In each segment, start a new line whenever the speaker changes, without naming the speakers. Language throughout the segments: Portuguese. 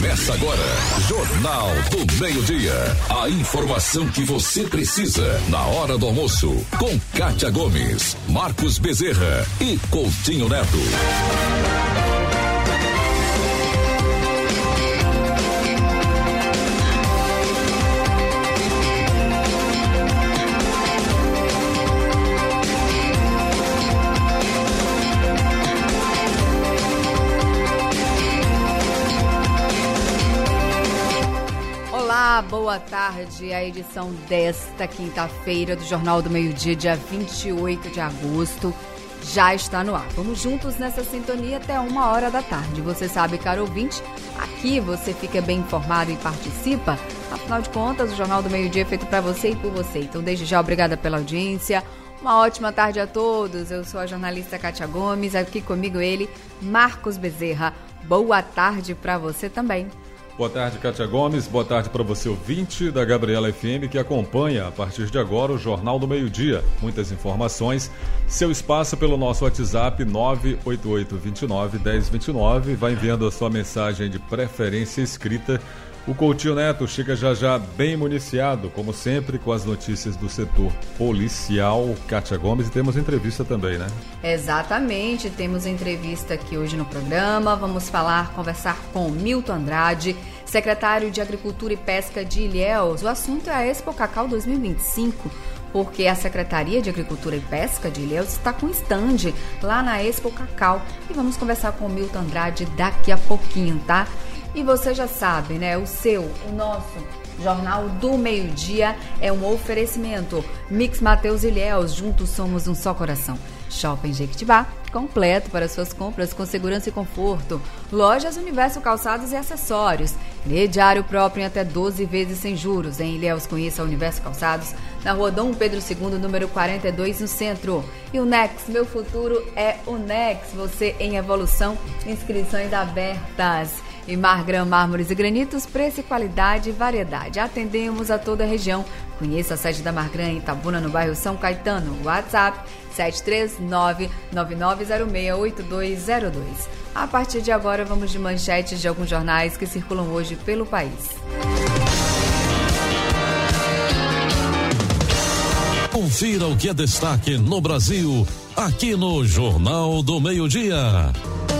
Começa agora, Jornal do Meio-Dia. A informação que você precisa na hora do almoço. Com Kátia Gomes, Marcos Bezerra e Coutinho Neto.
Boa tarde, a edição desta quinta-feira do Jornal do Meio-Dia, dia 28 de agosto, já está no ar. Vamos juntos nessa sintonia até 1h da tarde. Você sabe, caro ouvinte, aqui você fica bem informado e participa. Afinal de contas, o Jornal do Meio-Dia é feito para você e por você. Então, desde já, obrigada pela audiência. Uma ótima tarde a todos. Eu sou a jornalista Kátia Gomes, aqui comigo ele, Marcos Bezerra. Boa tarde para você também.
Boa tarde, Kátia Gomes. Boa tarde para você, ouvinte da Gabriela FM, que acompanha a partir de agora o Jornal do Meio-Dia. Muitas informações. Seu espaço pelo nosso WhatsApp 988291029. Vai enviando a sua mensagem de preferência escrita. O Coutinho Neto chega já bem municiado, como sempre, com as notícias do setor policial. Kátia Gomes, e temos entrevista também, né?
Exatamente, temos entrevista aqui hoje no programa. Vamos conversar com Milton Andrade, secretário de Agricultura e Pesca de Ilhéus. O assunto é a Expo Cacau 2025, porque a Secretaria de Agricultura e Pesca de Ilhéus está com stand lá na Expo Cacau. E vamos conversar com o Milton Andrade daqui a pouquinho, tá? E você já sabe, né? O nosso Jornal do Meio-Dia é um oferecimento. Mix Mateus Ilhéus, juntos somos um só coração. Shopping Jequitibá, completo para suas compras com segurança e conforto. Lojas Universo Calçados e Acessórios. Crediário próprio em até 12 vezes sem juros. Em Ilhéus, conheça a Universo Calçados, na rua Dom Pedro II, número 42, no centro. E o Nex, meu futuro é o Nex. Você em evolução, inscrições abertas. E Margram, mármores e granitos, preço e qualidade e variedade. Atendemos a toda a região. Conheça a sede da Margram em Itabuna, no bairro São Caetano. WhatsApp 739-9906-8202. A partir de agora, vamos de manchetes de alguns jornais que circulam hoje pelo país.
Confira o que é destaque no Brasil, aqui no Jornal do Meio-Dia.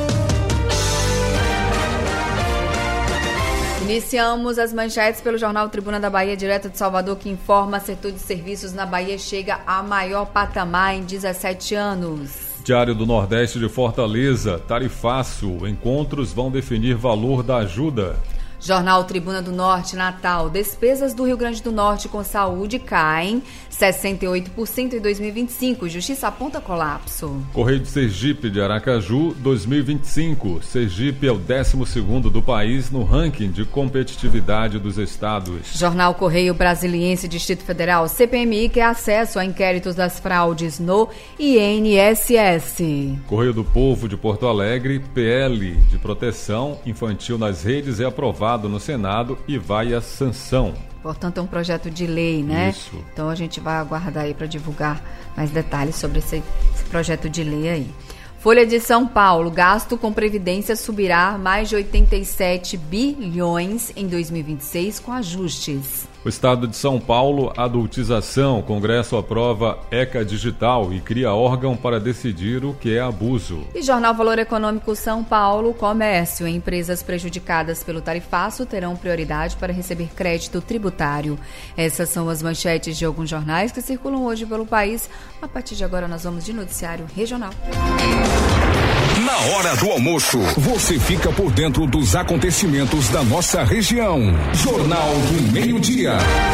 Iniciamos as manchetes pelo jornal Tribuna da Bahia, direto de Salvador, que informa: setor de serviços na Bahia chega a maior patamar em 17 anos.
Diário do Nordeste de Fortaleza, tarifaço, encontros vão definir valor da ajuda.
Jornal Tribuna do Norte, Natal, despesas do Rio Grande do Norte com saúde caem 68% em 2025. Justiça aponta colapso.
Correio de Sergipe de Aracaju, 2025. Sergipe é o 12º do país no ranking de competitividade dos estados.
Jornal Correio Brasiliense, Distrito Federal, CPMI quer acesso a inquéritos das fraudes no INSS.
Correio do Povo de Porto Alegre, PL de proteção infantil nas redes é aprovado no Senado e vai à sanção.
Portanto, é um projeto de lei, né?
Isso.
Então a gente vai aguardar aí para divulgar mais detalhes sobre esse projeto de lei aí. Folha de São Paulo, gasto com previdência subirá mais de 87 bilhões em 2026 com ajustes.
O Estado de São Paulo, adultização. Congresso aprova ECA Digital e cria órgão para decidir o que é abuso.
E Jornal Valor Econômico São Paulo, comércio. Empresas prejudicadas pelo tarifaço terão prioridade para receber crédito tributário. Essas são as manchetes de alguns jornais que circulam hoje pelo país. A partir de agora nós vamos de noticiário regional.
Na hora do almoço, você fica por dentro dos acontecimentos da nossa região. Jornal do Meio-Dia.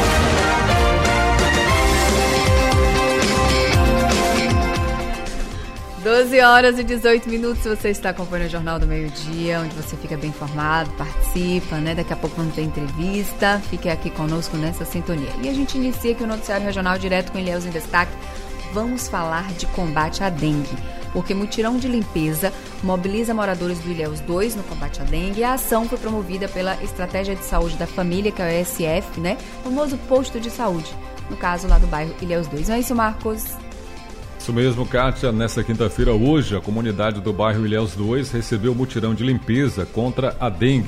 12h18. Você está acompanhando o Jornal do Meio-Dia, onde você fica bem informado, participa, né? Daqui a pouco vamos ter entrevista. Fique aqui conosco nessa sintonia. E a gente inicia aqui o noticiário regional direto com Ilhéus em Destaque. Vamos falar de combate à dengue, porque mutirão de limpeza mobiliza moradores do Ilhéus 2 no combate à dengue. A ação foi promovida pela Estratégia de Saúde da Família, que é o ESF, né? O famoso posto de saúde, no caso lá do bairro Ilhéus 2. Não é isso, Marcos?
Isso mesmo, Kátia. Nesta quinta-feira, hoje, a comunidade do bairro Ilhéus 2 recebeu mutirão de limpeza contra a dengue.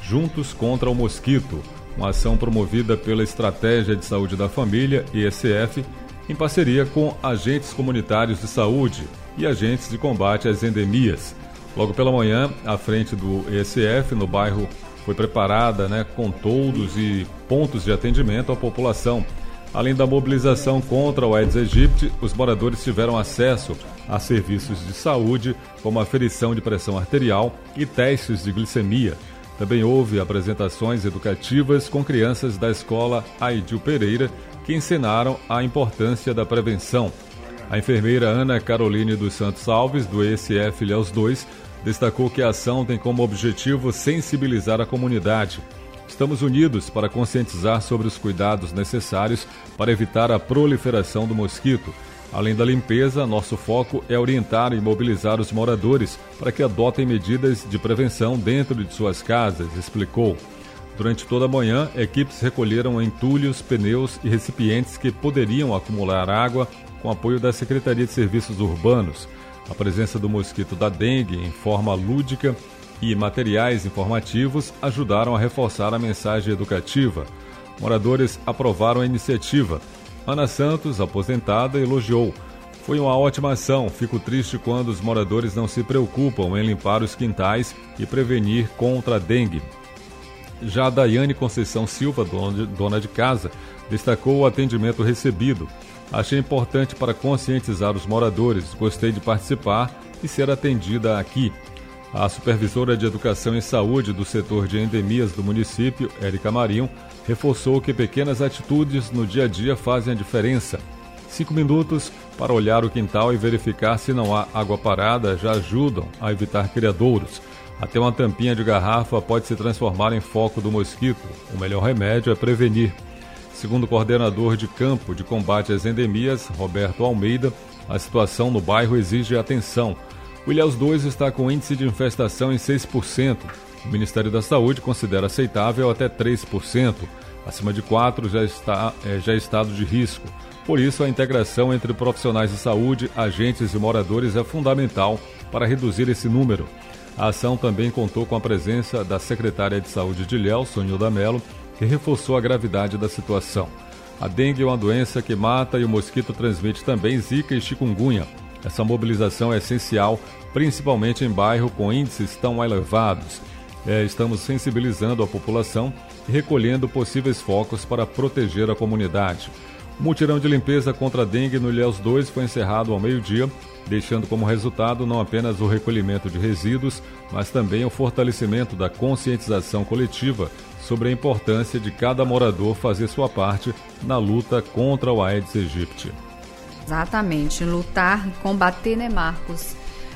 Juntos contra o Mosquito, uma ação promovida pela Estratégia de Saúde da Família, ESF, em parceria com agentes comunitários de saúde e agentes de combate às endemias. Logo pela manhã, à frente do ESF, no bairro, foi preparada, com toldos e pontos de atendimento à população. Além da mobilização contra o Aedes aegypti, os moradores tiveram acesso a serviços de saúde, como aferição de pressão arterial e testes de glicemia. Também houve apresentações educativas com crianças da escola Aidil Pereira, que ensinaram a importância da prevenção. A enfermeira Ana Caroline dos Santos Alves, do ESF Ilhéus 2, destacou que a ação tem como objetivo sensibilizar a comunidade. Estamos unidos para conscientizar sobre os cuidados necessários para evitar a proliferação do mosquito. Além da limpeza, nosso foco é orientar e mobilizar os moradores para que adotem medidas de prevenção dentro de suas casas, explicou. Durante toda a manhã, equipes recolheram entulhos, pneus e recipientes que poderiam acumular água com apoio da Secretaria de Serviços Urbanos. A presença do mosquito da dengue em forma lúdica e materiais informativos ajudaram a reforçar a mensagem educativa. Moradores aprovaram a iniciativa. Ana Santos, aposentada, elogiou. Foi uma ótima ação. Fico triste quando os moradores não se preocupam em limpar os quintais e prevenir contra a dengue. Já a Daiane Conceição Silva, dona de casa, destacou o atendimento recebido. Achei importante para conscientizar os moradores. Gostei de participar e ser atendida aqui. A supervisora de Educação e Saúde do setor de endemias do município, Érica Marinho, reforçou que pequenas atitudes no dia a dia fazem a diferença. 5 minutos para olhar o quintal e verificar se não há água parada já ajudam a evitar criadouros. Até uma tampinha de garrafa pode se transformar em foco do mosquito. O melhor remédio é prevenir. Segundo o coordenador de campo de combate às endemias, Roberto Almeida, a situação no bairro exige atenção. O Ilhéus 2 está com índice de infestação em 6%. O Ministério da Saúde considera aceitável até 3%. Acima de 4% já é estado de risco. Por isso, a integração entre profissionais de saúde, agentes e moradores é fundamental para reduzir esse número. A ação também contou com a presença da secretária de Saúde de Ilhéus, Sonilda Mello, que reforçou a gravidade da situação. A dengue é uma doença que mata e o mosquito transmite também zika e chikungunya. Essa mobilização é essencial, principalmente em bairro com índices tão elevados. Estamos sensibilizando a população e recolhendo possíveis focos para proteger a comunidade. O mutirão de limpeza contra a dengue no Ilhéus 2 foi encerrado ao meio-dia, deixando como resultado não apenas o recolhimento de resíduos, mas também o fortalecimento da conscientização coletiva sobre a importância de cada morador fazer sua parte na luta contra o Aedes aegypti.
Exatamente, lutar e combater, Marcos?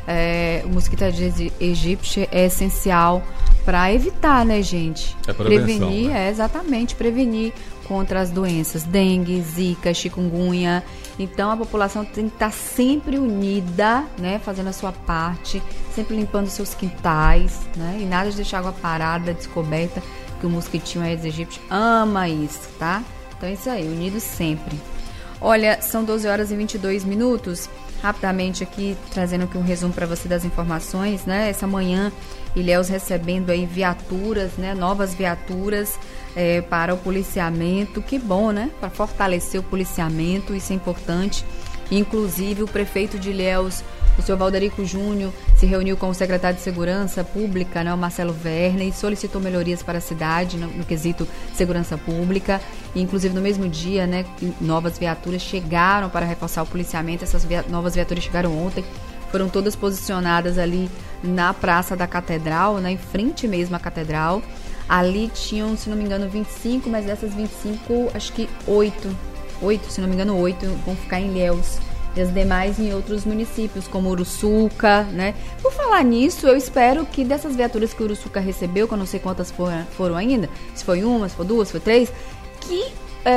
O mosquito Aedes aegypti é essencial para evitar, gente?
É prevenção,
prevenir, exatamente, prevenir contra as doenças, dengue, zika, chikungunya. Então a população tem que estar sempre unida, fazendo a sua parte, sempre limpando seus quintais, e nada de deixar água parada, descoberta, que o mosquitinho Aedes aegypti ama isso, tá? Então é isso aí, unidos sempre. Olha, são 12 horas e 22 minutos. Rapidamente aqui, trazendo aqui um resumo para você das informações, Essa manhã, Ilhéus recebendo aí viaturas, novas viaturas para o policiamento. Que bom, Para fortalecer o policiamento, isso é importante. Inclusive, o prefeito de Ilhéus, o senhor Valderico Júnior, se reuniu com o secretário de Segurança Pública, o Marcelo Werner, e solicitou melhorias para a cidade no quesito segurança pública. E, inclusive, no mesmo dia, novas viaturas chegaram para reforçar o policiamento. Essas novas viaturas chegaram ontem, foram todas posicionadas ali na Praça da Catedral, em frente mesmo à Catedral. Ali tinham, se não me engano, 25, mas dessas 25, acho que 8, se não me engano, 8 vão ficar em Ilhéus. E as demais em outros municípios, como Uruçuca, Por falar nisso, eu espero que dessas viaturas que o Uruçuca recebeu, que eu não sei quantas foram ainda, se foi uma, se foi duas, se foi 3, que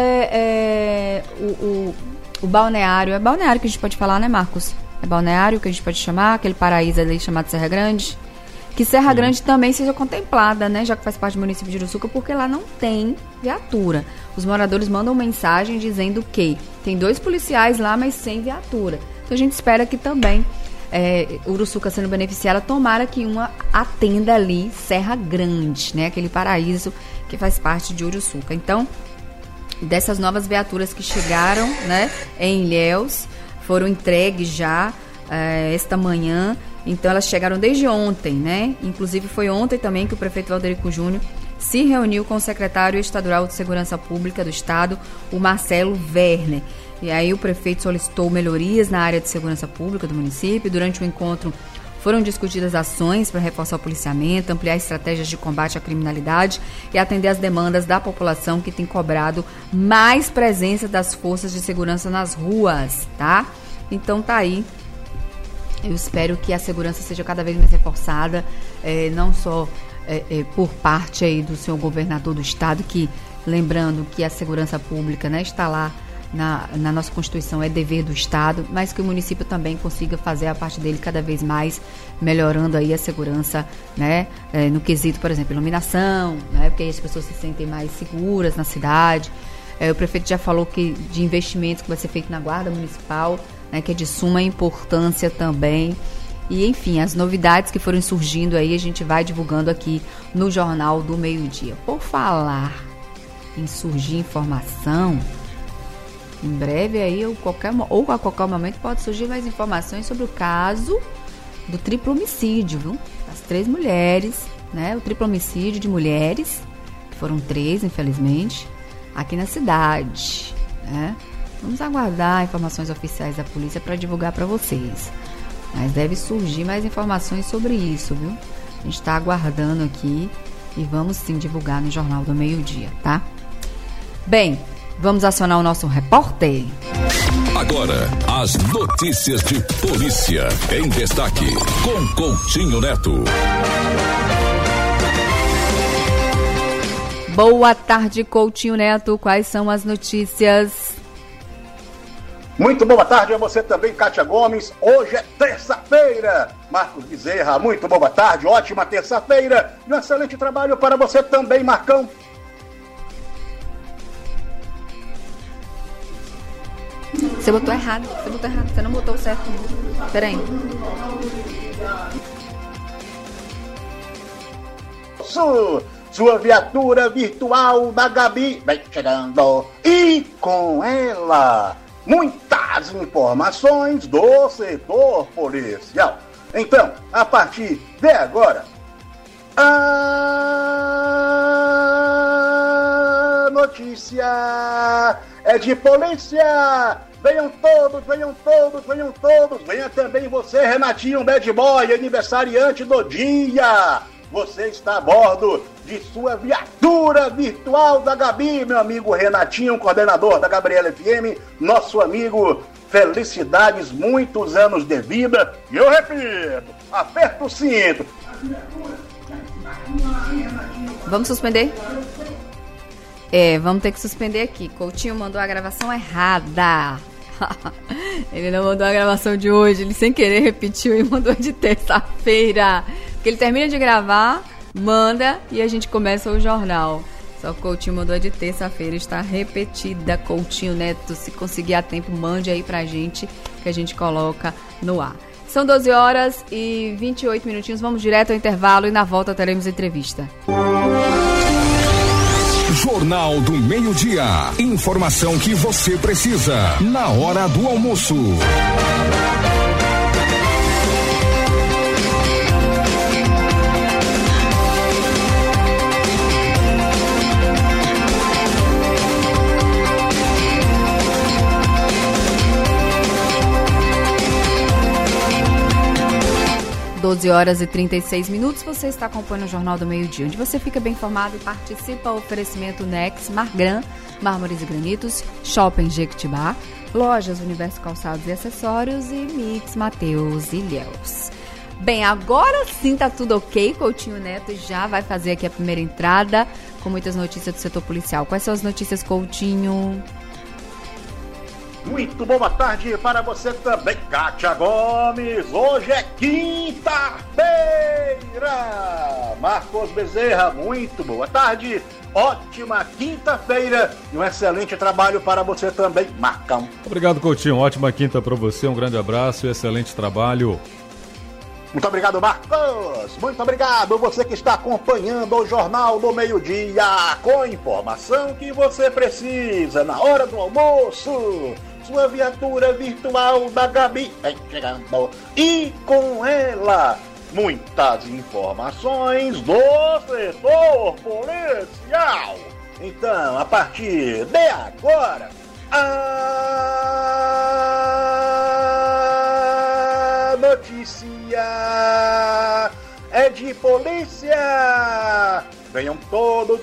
o balneário, é balneário que a gente pode falar, Marcos? É balneário que a gente pode chamar, aquele paraíso ali chamado Serra Grande, que Serra Grande também seja contemplada, já que faz parte do município de Uruçuca, porque lá não tem viatura. Os moradores mandam mensagem dizendo que tem 2 policiais lá, mas sem viatura. Então a gente espera que também Uruçuca sendo beneficiada, tomara que uma atenda ali Serra Grande, né? Aquele paraíso que faz parte de Uruçuca. Então, dessas novas viaturas que chegaram, né, em Ilhéus, foram entregues já esta manhã. Então, elas chegaram desde ontem, né? Inclusive, foi ontem também que o prefeito Valderico Júnior se reuniu com o secretário estadual de Segurança Pública do Estado, o Marcelo Werner. E aí o prefeito solicitou melhorias na área de segurança pública do município. Durante o encontro foram discutidas ações para reforçar o policiamento, ampliar estratégias de combate à criminalidade e atender às demandas da população que tem cobrado mais presença das forças de segurança nas ruas, tá? Então tá aí. Eu espero que a segurança seja cada vez mais reforçada, não só por parte aí do senhor governador do estado, que, lembrando que a segurança pública, né, está lá na nossa Constituição, é dever do estado, mas que o município também consiga fazer a parte dele cada vez mais, melhorando aí a segurança, né, no quesito, por exemplo, iluminação, né, porque aí as pessoas se sentem mais seguras na cidade. O prefeito já falou que de investimentos que vai ser feito na guarda municipal, né, que é de suma importância também. E, enfim, as novidades que forem surgindo aí, a gente vai divulgando aqui no Jornal do Meio-Dia. Por falar em surgir informação, em breve aí, ou a qualquer momento, pode surgir mais informações sobre o caso do triplo homicídio, viu? As 3 mulheres, né? O triplo homicídio de mulheres, que foram 3, infelizmente, aqui na cidade, né? Vamos aguardar informações oficiais da polícia para divulgar para vocês. Mas deve surgir mais informações sobre isso, viu? A gente está aguardando aqui e vamos sim divulgar no Jornal do Meio-Dia, tá? Bem, vamos acionar o nosso repórter.
Agora, as notícias de polícia em destaque, com Coutinho Neto.
Boa tarde, Coutinho Neto. Quais são as notícias?
Muito boa tarde a você também, Kátia Gomes. Hoje é terça-feira. Marcos Bezerra, muito boa tarde, ótima terça-feira. E um excelente trabalho para você também, Marcão.
Você botou errado, você não botou certo. Peraí.
Sua viatura virtual da Gabi vem chegando. E com ela, muitas informações do setor policial. Então, a partir de agora, a notícia é de polícia. Venham todos. Venha também você, Renatinho Bad Boy, aniversariante do dia. Você está a bordo de sua viatura virtual da Gabi, meu amigo Renatinho, coordenador da Gabriela FM, nosso amigo, felicidades, muitos anos de vida. E eu repito, aperta o cinto.
Vamos suspender? Vamos ter que suspender aqui. Coutinho mandou a gravação errada. Ele não mandou a gravação de hoje, ele sem querer repetiu e mandou de terça-feira. Porque ele termina de gravar, manda e a gente começa o jornal. Só que o Coutinho mandou de terça-feira, está repetida. Coutinho Neto, se conseguir a tempo, mande aí pra gente, que a gente coloca no ar. São 12 horas e 28 minutinhos, vamos direto ao intervalo e na volta teremos entrevista.
Jornal do Meio-Dia. Informação que você precisa na hora do almoço.
Doze horas e 36 minutos, você está acompanhando o Jornal do Meio-Dia, onde você fica bem informado e participa. Oferecimento Nex, Margran, Mármores e Granitos, Shopping Jequitibá, Lojas Universo Calçados e Acessórios e Mix Mateus Ilhéus. Bem, agora sim tá tudo ok. Coutinho Neto já vai fazer aqui a primeira entrada com muitas notícias do setor policial. Quais são as notícias, Coutinho?
Muito boa tarde para você também, Kátia Gomes. Hoje é quinta-feira. Marcos Bezerra, muito boa tarde. Ótima quinta-feira e um excelente trabalho para você também, Marcão.
Obrigado, Coutinho. Ótima quinta para você, um grande abraço e excelente trabalho.
Muito obrigado, Marcos. Muito obrigado você que está acompanhando o Jornal do Meio-Dia com a informação que você precisa na hora do almoço. Sua viatura virtual da Gabi vem chegando e com ela muitas informações do setor policial. Então, a partir de agora, a notícia é de polícia. Venham todos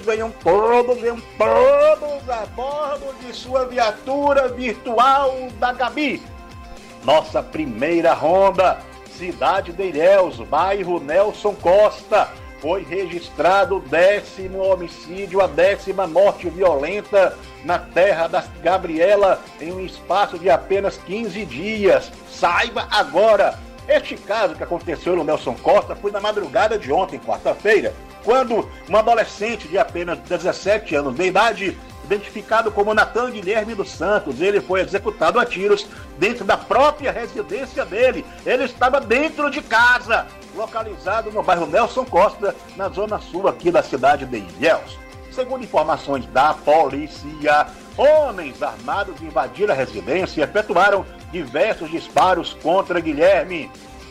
a bordo de sua viatura virtual da Gabi. Nossa primeira ronda, cidade de Ilhéus, bairro Nelson Costa. Foi registrado o 10º homicídio, a 10ª morte violenta na terra da Gabriela em um espaço de apenas 15 dias. Saiba agora, este caso que aconteceu no Nelson Costa foi na madrugada de ontem, quarta-feira, quando um adolescente de apenas 17 anos de idade, identificado como Natan Guilherme dos Santos, ele foi executado a tiros dentro da própria residência dele. Ele estava dentro de casa, localizado no bairro Nelson Costa, na zona sul aqui da cidade de Ilhéus. Segundo informações da polícia, homens armados invadiram a residência e efetuaram diversos disparos contra Guilherme.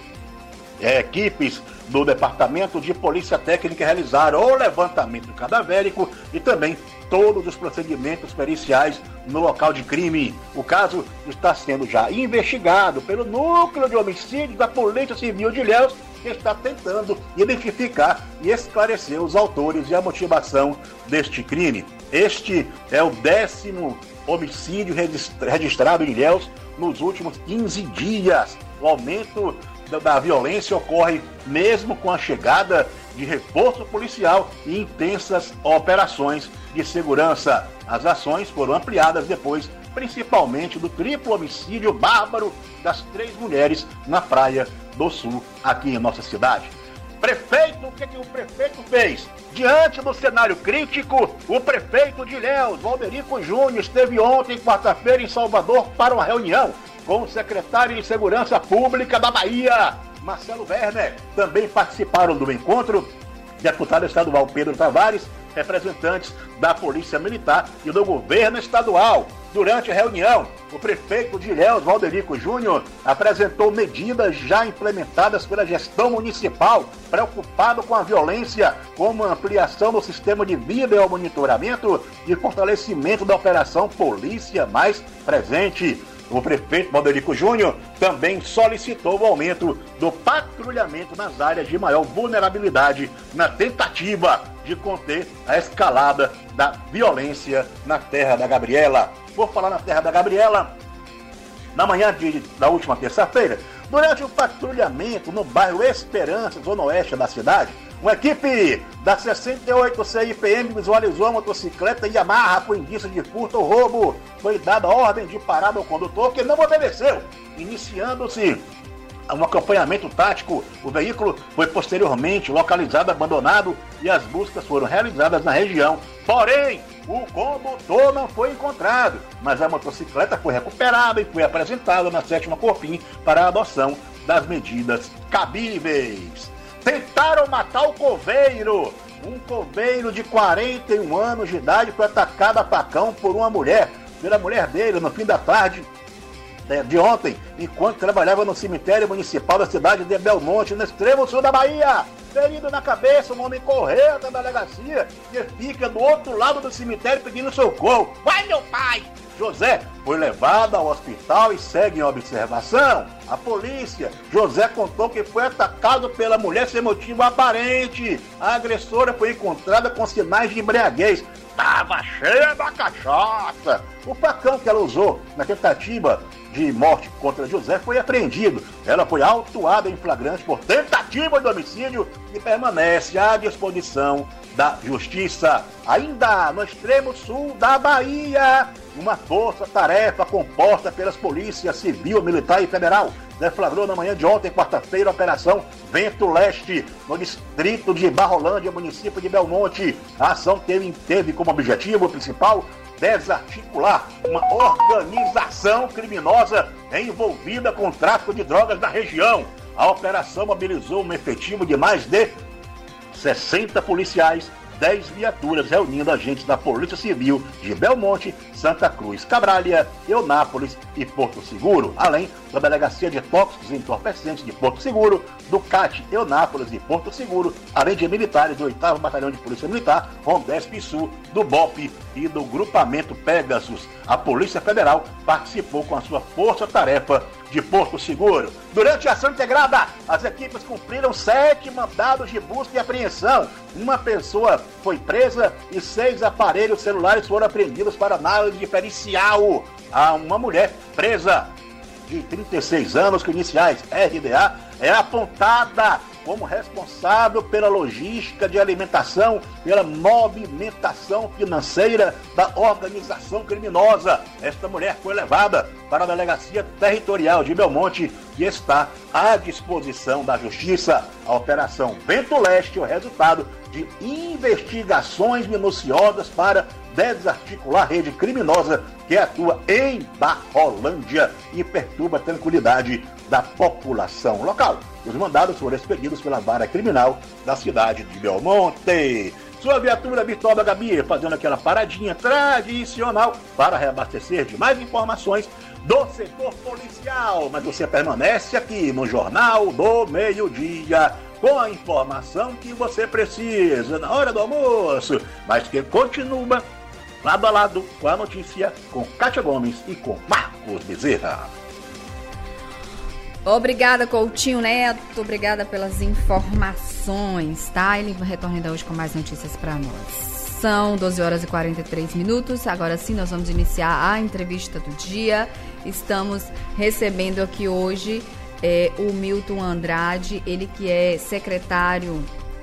Equipes do Departamento de Polícia Técnica realizaram o levantamento cadavérico e também todos os procedimentos periciais no local de crime. O caso está sendo já investigado pelo Núcleo de Homicídios da Polícia Civil de Ilhéus, que está tentando identificar e esclarecer os autores e a motivação deste crime. Este é o 10º homicídio registrado em Ilhéus nos últimos 15 dias. O aumento da violência ocorre mesmo com a chegada de reforço policial e intensas operações de segurança. As ações foram ampliadas depois, principalmente do triplo homicídio bárbaro das 3 mulheres na Praia do Sul, aqui em nossa cidade. Prefeito, o que o prefeito fez? Diante do cenário crítico, o prefeito de Ilhéus, Valderico Júnior, esteve ontem, quarta-feira, em Salvador para uma reunião com o secretário de Segurança Pública da Bahia, Marcelo Werner. Também participaram do encontro deputado estadual Pedro Tavares, representantes da Polícia Militar e do governo estadual. Durante a reunião, o prefeito de Ilhéus, Valderico Júnior, apresentou medidas já implementadas pela gestão municipal, preocupado com a violência, como a ampliação do sistema de videomonitoramento e fortalecimento da operação Polícia Mais Presente. O prefeito Valderico Júnior também solicitou o aumento do patrulhamento nas áreas de maior vulnerabilidade na tentativa de conter a escalada da violência na terra da Gabriela. Por falar na terra da Gabriela, na manhã da última terça-feira, durante o patrulhamento no bairro Esperança, zona oeste da cidade, uma equipe da 68 CIPM visualizou a motocicleta Yamaha com indício de furto ou roubo. Foi dada ordem de parada ao condutor, que não obedeceu, iniciando-se um acompanhamento tático. O veículo foi posteriormente localizado abandonado e as buscas foram realizadas na região. Porém, o condutor não foi encontrado, mas a motocicleta foi recuperada e foi apresentada na 7ª Corpim para a adoção das medidas cabíveis. Tentaram matar o coveiro. Um coveiro de 41 anos de idade foi atacado a facão por uma mulher, pela mulher dele, no fim da tarde de ontem, enquanto trabalhava no cemitério municipal da cidade de Belmonte, no extremo sul da Bahia. Ferido na cabeça, um homem correu até a delegacia e fica do outro lado do cemitério pedindo socorro. Vai, meu pai! José foi levado ao hospital e segue em observação. A polícia, José contou que foi atacado pela mulher sem motivo aparente. A agressora foi encontrada com sinais de embriaguez. Estava cheia da cachaça. O facão que ela usou na tentativa de morte contra José foi apreendido. Ela foi autuada em flagrante por tentativa de homicídio e permanece à disposição da Justiça. Ainda no extremo sul da Bahia, uma força-tarefa composta pelas polícias civil, militar e federal deflagrou na manhã de ontem, quarta-feira, a Operação Vento Leste, no distrito de Barrolândia, município de Belmonte. A ação teve como objetivo principal desarticular uma organização criminosa envolvida com o tráfico de drogas na região. A operação mobilizou um efetivo de mais de 60 policiais, 10 viaturas, reunindo agentes da Polícia Civil de Belmonte, Santa Cruz, Cabralha, Eunápolis e Porto Seguro, além da Delegacia de Tóxicos e Entorpecentes de Porto Seguro, do CAT, Eunápolis e Porto Seguro, além de militares do 8º Batalhão de Polícia Militar, Rondesp Sul, do BOP e do Grupamento Pegasus. A Polícia Federal participou com a sua força-tarefa de Porto Seguro. Durante a ação integrada, as equipes cumpriram 7 mandados de busca e apreensão. Uma pessoa foi presa e 6 aparelhos celulares foram apreendidos para análise pericial. Há uma mulher presa de 36 anos, com iniciais RDA, é apontada como responsável pela logística de alimentação, pela movimentação financeira da organização criminosa. Esta mulher foi levada para a Delegacia Territorial de Belmonte e está à disposição da Justiça. A Operação Vento Leste é o resultado de investigações minuciosas para desarticular a rede criminosa que atua em Barrolândia e perturba a tranquilidade da população local. Os mandados foram expedidos pela vara criminal da cidade de Belmonte. Sua viatura Bitoba Gabi fazendo aquela paradinha tradicional para reabastecer de mais informações do setor policial. Mas você permanece aqui no Jornal do Meio-Dia com a informação que você precisa na hora do almoço, mas que continua lado a lado com a notícia, com Kátia Gomes e com Marcos Bezerra.
Obrigada, Coutinho Neto. Obrigada pelas informações, tá? Ele retorna ainda hoje com mais notícias para nós. São 12 horas e 43 minutos. Agora sim, nós vamos iniciar a entrevista do dia. Estamos recebendo aqui hoje o Milton Andrade, ele que é secretário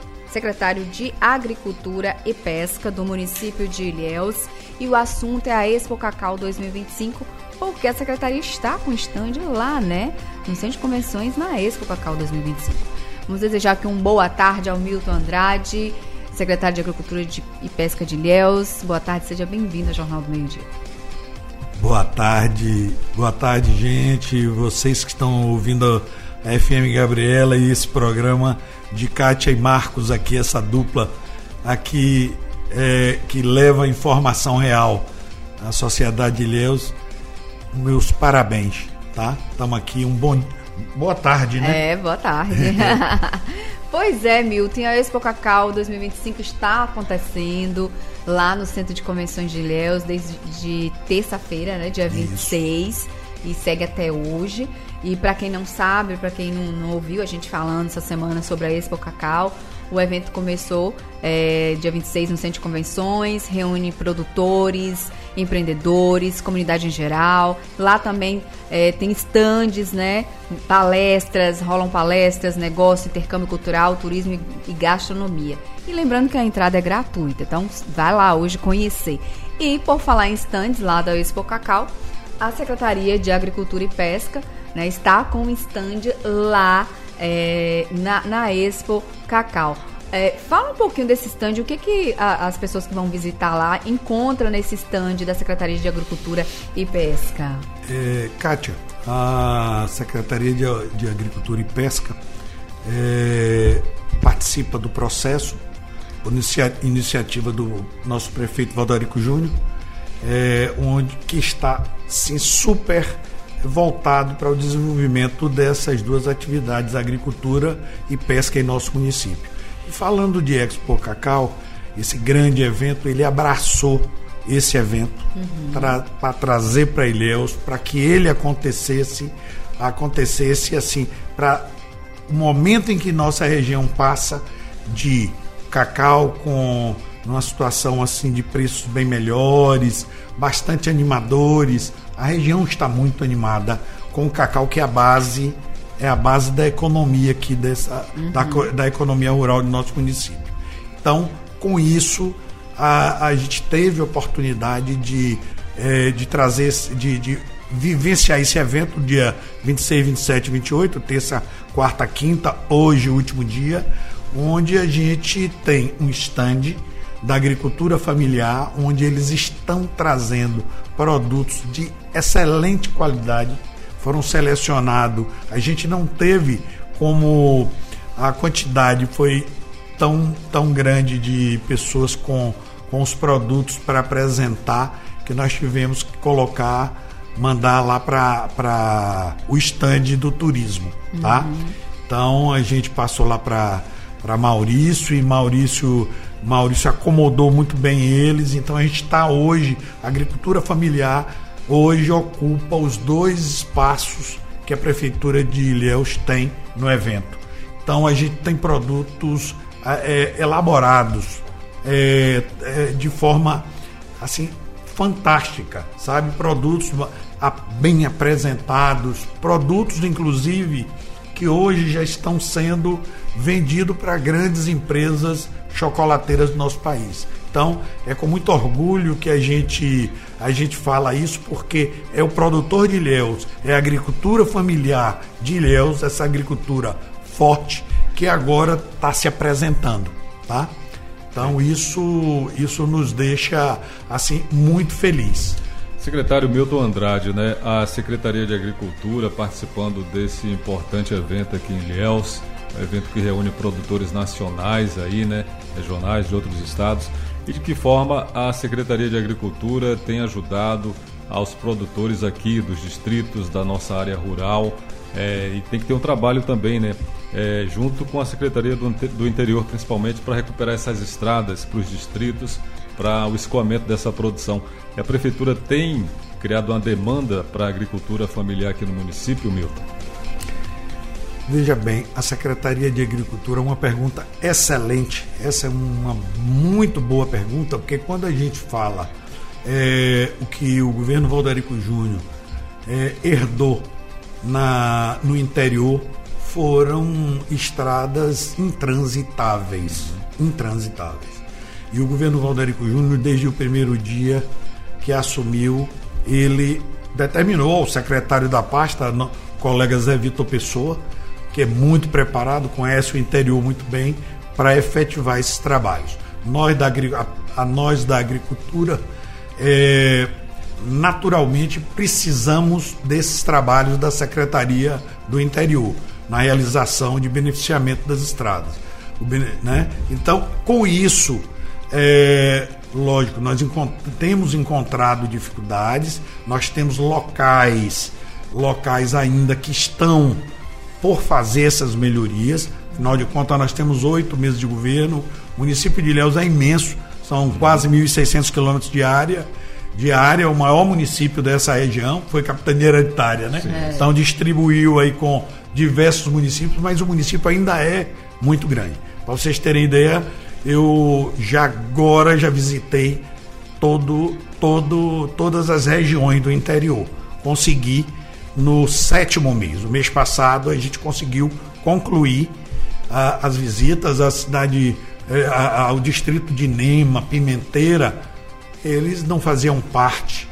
de Agricultura e Pesca do município de Ilhéus. E o assunto é a Expo Cacau 2025, porque a secretaria está com stand lá, né? No Centro de Convenções, na Expo Cacau 2025. Vamos desejar aqui uma boa tarde ao Milton Andrade, secretário de Agricultura e Pesca de Ilhéus. Boa tarde, seja bem-vindo ao Jornal do Meio-Dia.
Boa tarde, gente. Vocês que estão ouvindo a FM Gabriela e esse programa de Kátia e Marcos aqui, essa dupla aqui que leva informação real à sociedade de Ilhéus. Meus parabéns, tá? Estamos aqui, boa tarde, né?
Boa tarde. Pois é, Milton, a Expo Cacau 2025 está acontecendo lá no Centro de Convenções de Ilhéus desde terça-feira, né, dia 26, Isso. E segue até hoje. E para quem não sabe, para quem não ouviu a gente falando essa semana sobre a Expo Cacau, o evento começou dia 26 no Centro de Convenções, reúne produtores, empreendedores, comunidade em geral. Lá também tem estandes, né? Rolam palestras, negócio, intercâmbio cultural, turismo e gastronomia. E lembrando que a entrada é gratuita, então vai lá hoje conhecer. E por falar em estandes lá da Expo Cacau, a Secretaria de Agricultura e Pesca, né, está com um stand lá na Expo Cacau. Fala um pouquinho desse stand, o que as pessoas que vão visitar lá encontram nesse stand da Secretaria de Agricultura e Pesca?
Kátia, a Secretaria de Agricultura e Pesca participa do processo, iniciativa do nosso prefeito Valdarico Júnior, que está sim, super voltado para o desenvolvimento dessas duas atividades, agricultura e pesca em nosso município. E falando de Expo Cacau, esse grande evento, ele abraçou esse evento para trazer para Ilhéus, para que ele acontecesse assim, para o momento em que nossa região passa de cacau com uma situação assim de preços bem melhores, bastante animadores. A região está muito animada com o cacau, que é a base da economia aqui da economia rural do nosso município. Então, com isso, a gente teve a oportunidade de trazer, de vivenciar esse evento, dia 26, 27 e 28, terça, quarta, quinta, hoje o último dia, onde a gente tem um stand da agricultura familiar, onde eles estão trazendo produtos de excelente qualidade, foram selecionados, a gente não teve como a quantidade foi tão grande de pessoas com os produtos para apresentar, que nós tivemos que mandar lá para o stand do turismo, tá? Então a gente passou lá para Maurício, e Maurício acomodou muito bem eles. Então a gente está hoje, a agricultura familiar hoje ocupa os 2 espaços que a Prefeitura de Ilhéus tem no evento. Então a gente tem produtos elaborados de forma assim fantástica, sabe? Produtos bem apresentados, produtos inclusive que hoje já estão sendo vendidos para grandes empresas chocolateiras do nosso país. Então, é com muito orgulho que a gente fala isso, porque é o produtor de Ilhéus, é a agricultura familiar de Ilhéus, essa agricultura forte, que agora está se apresentando, tá? Então, isso nos deixa, assim, muito feliz.
Secretário Milton Andrade, né? A Secretaria de Agricultura participando desse importante evento aqui em Ilhéus, um evento que reúne produtores nacionais aí, né? Regionais de outros estados. E de que forma a Secretaria de Agricultura tem ajudado aos produtores aqui dos distritos da nossa área rural, e tem que ter um trabalho também, né? Junto com a Secretaria do Interior, principalmente, para recuperar essas estradas para os distritos, para o escoamento dessa produção. A Prefeitura tem criado uma demanda para a agricultura familiar aqui no município, Milton?
Veja bem, a Secretaria de Agricultura é uma pergunta excelente. Essa é uma muito boa pergunta, porque quando a gente fala o que o governo Valdarico Júnior herdou no interior, foram estradas intransitáveis. E o governo Valdarico Júnior, desde o primeiro dia que assumiu, ele determinou ao secretário da pasta, colega Zé Vitor Pessoa, que é muito preparado, conhece o interior muito bem, para efetivar esses trabalhos. Nós da agricultura, naturalmente, precisamos desses trabalhos da Secretaria do Interior, na realização de beneficiamento das estradas. Né? Então, com isso, lógico, nós temos encontrado dificuldades, nós temos locais ainda que estão por fazer essas melhorias. Afinal de contas, nós temos 8 meses de governo, o município de Ilhéus é imenso, são quase 1.600 quilômetros de área, o maior município dessa região, foi capitania hereditária, né? Então distribuiu aí com diversos municípios, mas o município ainda é muito grande. Para vocês terem ideia, eu já visitei todas as regiões do interior. Consegui no 7º mês. O mês passado a gente conseguiu concluir as visitas à cidade, ao distrito de Nema, Pimenteira. Eles não faziam parte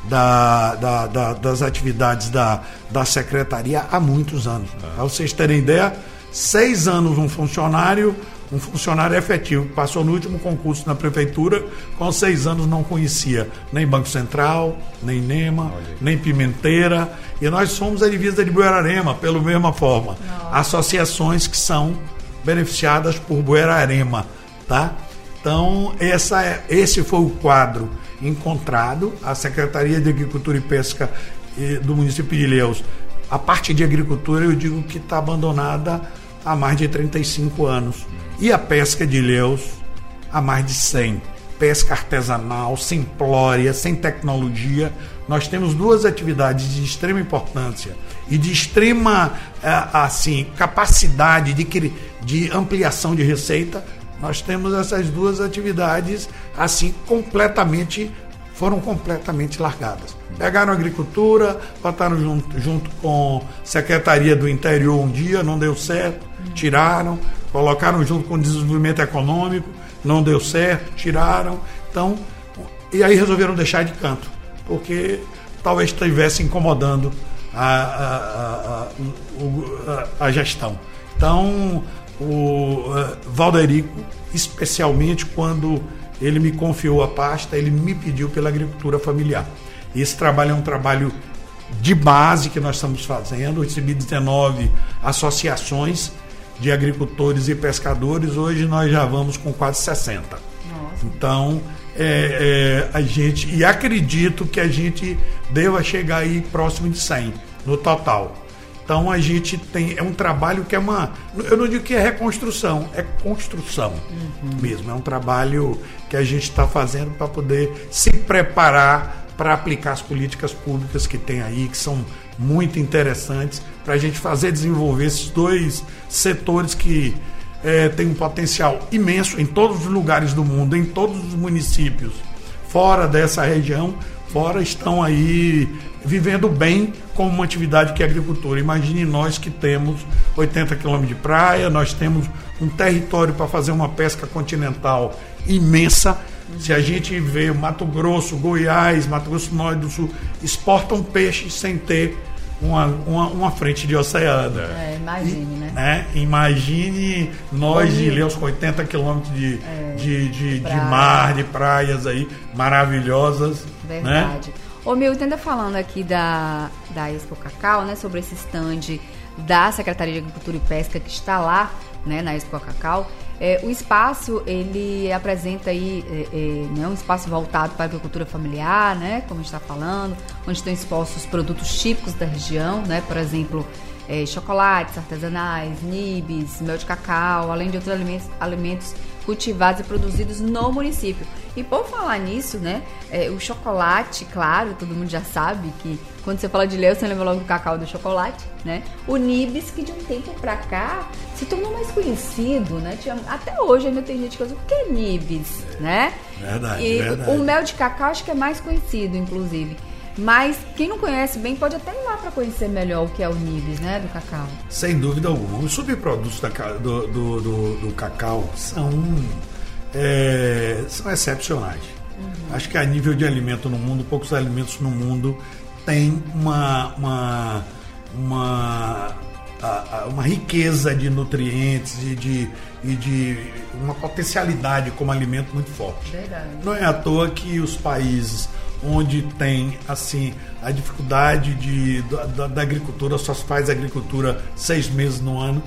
das atividades da secretaria há muitos anos. Para vocês terem ideia, 6 anos um funcionário efetivo, passou no último concurso na prefeitura, com 6 anos não conhecia nem Banco Central, nem Nema, nem Pimenteira, e nós somos a divisa de Buerarema, pela mesma forma. Associações que são beneficiadas por Buerarema, tá? Então, esse foi o quadro encontrado. A Secretaria de Agricultura e Pesca do município de Ilhéus, a parte de agricultura, eu digo que está abandonada há mais de 35 anos. E a pesca de Ilhéus há mais de 100. Pesca artesanal, simplória, sem tecnologia. Nós temos 2 atividades de extrema importância e de extrema capacidade de ampliação de receita. Nós temos essas 2 atividades foram completamente largadas. Pegaram a agricultura, botaram junto com a Secretaria do Interior um dia, não deu certo, tiraram, colocaram junto com o desenvolvimento econômico, não deu certo, tiraram. Então, e aí resolveram deixar de canto, porque talvez estivesse incomodando a gestão. Então, o Valderico, especialmente quando ele me confiou a pasta, ele me pediu pela agricultura familiar. Esse trabalho é um trabalho de base que nós estamos fazendo. Eu recebi 19 associações de agricultores e pescadores, hoje nós já vamos com quase 60. Nossa. Então, a gente, e acredito que a gente deva chegar aí próximo de 100 no total. Então a gente tem, é um trabalho que é eu não digo que é reconstrução, é construção mesmo. É um trabalho que a gente está fazendo para poder se preparar para aplicar as políticas públicas que tem aí, que são muito interessantes, para a gente fazer desenvolver esses dois setores que têm um potencial imenso em todos os lugares do mundo, em todos os municípios fora dessa região, estão aí vivendo bem com uma atividade que é a agricultura. Imagine nós que temos 80 quilômetros de praia, nós temos um território para fazer uma pesca continental imensa. Se a gente vê Mato Grosso, Goiás, Mato Grosso do Norte e do Sul, exportam peixes sem ter uma frente de oceano.
Imagine, né?
Imagine nós de Ilhéus com 80 quilômetros de mar, de praias aí maravilhosas.
Verdade. Ô Milton, ainda falando aqui da Expo Cacau, né, sobre esse stand da Secretaria de Agricultura e Pesca que está lá, né, na Expo Cacau. O espaço, ele apresenta aí um espaço voltado para a agricultura familiar, né, como a gente está falando, onde estão expostos produtos típicos da região, né, por exemplo, chocolates artesanais, nibs, mel de cacau, além de outros alimentos cultivados e produzidos no município. E por falar nisso, né, o chocolate, claro, todo mundo já sabe que quando você fala de Ilhéus, você lembra logo do cacau e do chocolate, né? O nibs, que de um tempo pra cá se tornou mais conhecido, né? Até hoje ainda tem gente que usa o que é nibs, né?
Verdade.
O mel de cacau acho que é mais conhecido, inclusive. Mas quem não conhece bem pode até ir lá para conhecer melhor o que é o nibs, né, do cacau.
Sem dúvida alguma. Os subprodutos do cacau são excepcionais. Acho que a nível de alimento no mundo, poucos alimentos no mundo têm uma riqueza de nutrientes e de uma potencialidade como alimento muito forte.
Verdade.
Não é à toa que os países onde tem assim a dificuldade da agricultura, só se faz agricultura 6 meses no ano,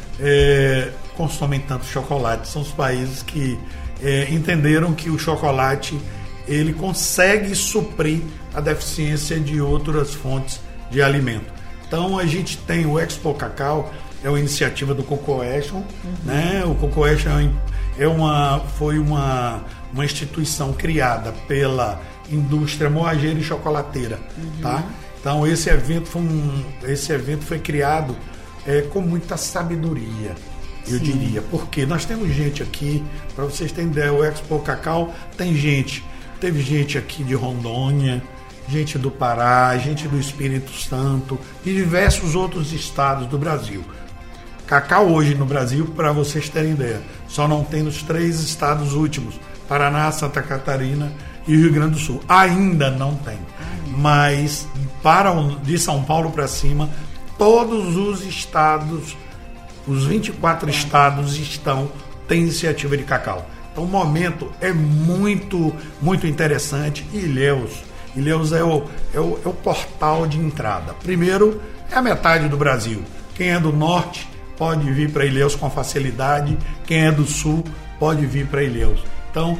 consomem tanto chocolate. São os países que entenderam que o chocolate ele consegue suprir a deficiência de outras fontes de alimento. Então a gente tem o Expo Cacau, é uma iniciativa do Cocoa Action, né? O Cocoa Action foi uma instituição criada pela indústria moageira e chocolateira, tá? Então esse evento foi criado com muita sabedoria, eu diria, porque nós temos gente aqui, para vocês terem ideia, o Expo Cacau teve gente aqui de Rondônia, gente do Pará, gente do Espírito Santo e diversos outros estados do Brasil. Cacau hoje no Brasil, para vocês terem ideia, só não tem nos 3 estados últimos, Paraná, Santa Catarina e Rio Grande do Sul. Ainda não tem. Mas de São Paulo para cima, todos os estados, os 24 estados têm iniciativa de cacau. Então o momento é muito, muito interessante. E Ilhéus é o portal de entrada. Primeiro, é a metade do Brasil. Quem é do norte pode vir para Ilhéus com facilidade. Quem é do sul pode vir para Ilhéus. Então,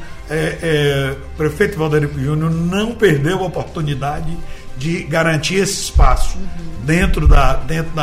o prefeito Valderico Júnior não perdeu a oportunidade de garantir esse espaço dentro da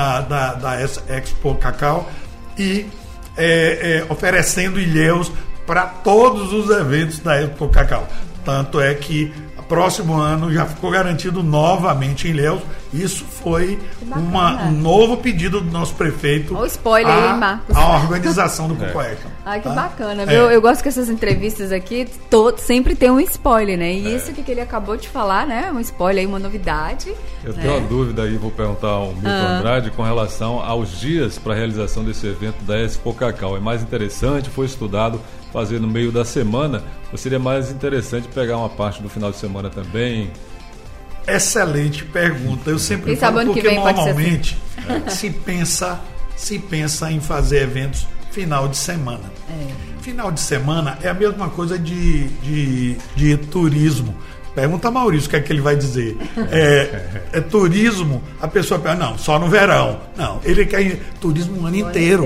Expo Cacau e oferecendo Ilhéus para todos os eventos da Expo Cacau. Tanto é que próximo ano já ficou garantido novamente em Ilhéus. Isso foi um novo pedido do nosso prefeito.
Olha o spoiler aí, Marcos.
A organização do Cocoa Action.
Ai, que bacana, viu? Eu gosto que essas entrevistas aqui sempre tem um spoiler, né? E isso que ele acabou de falar, né? Um spoiler aí, uma novidade.
Eu tenho uma dúvida aí, vou perguntar ao Milton Andrade com relação aos dias para a realização desse evento da Expo Cacau. É mais interessante, foi estudado fazer no meio da semana, ou seria mais interessante pegar uma parte do final de semana também?
Excelente pergunta. Eu sempre falo porque normalmente se pensa em fazer eventos final de semana. Final de semana é a mesma coisa de turismo. Pergunta a Maurício o que é que ele vai dizer. É turismo, a pessoa pergunta, não, só no verão. Não, ele quer turismo o ano inteiro.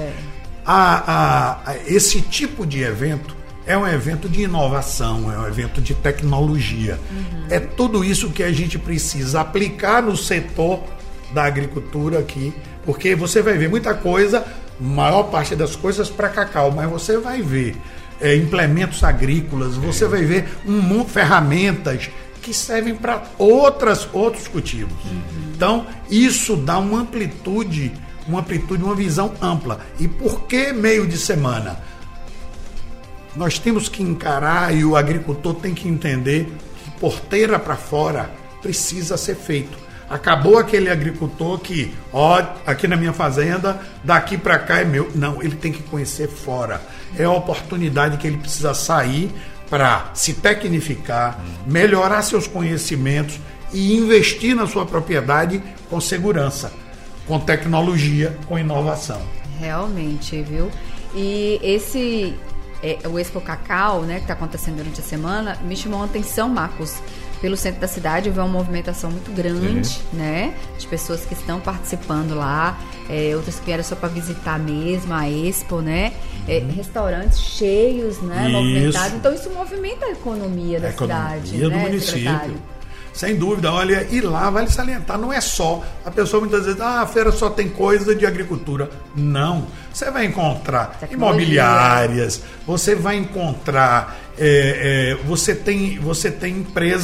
Esse tipo de evento é um evento de inovação, é um evento de tecnologia. É tudo isso que a gente precisa aplicar no setor da agricultura aqui, porque você vai ver muita coisa, maior parte das coisas para cacau, mas você vai ver implementos agrícolas, você vai ver ferramentas que servem para outros cultivos. Então, isso dá uma amplitude, uma visão ampla. E por que meio de semana? Nós temos que encarar, e o agricultor tem que entender que porteira para fora precisa ser feito. Acabou aquele agricultor que, aqui na minha fazenda, daqui para cá é meu. Não, ele tem que conhecer fora. É a oportunidade que ele precisa sair para se tecnificar, melhorar seus conhecimentos e investir na sua propriedade com segurança, com tecnologia, com inovação.
Realmente, viu? E o Expo Cacau, né, que está acontecendo durante a semana, me chamou a atenção, Marcos. Pelo centro da cidade houve uma movimentação muito grande, né? De pessoas que estão participando lá, outras que vieram só para visitar mesmo a Expo, né? Restaurantes cheios, né? Movimentados. Então isso movimenta a economia da cidade,
do município. Secretário? Sem dúvida, olha, e lá vale salientar, não é só, a pessoa muitas vezes, a feira só tem coisa de agricultura. Não, você vai encontrar imobiliárias, você vai encontrar, você tem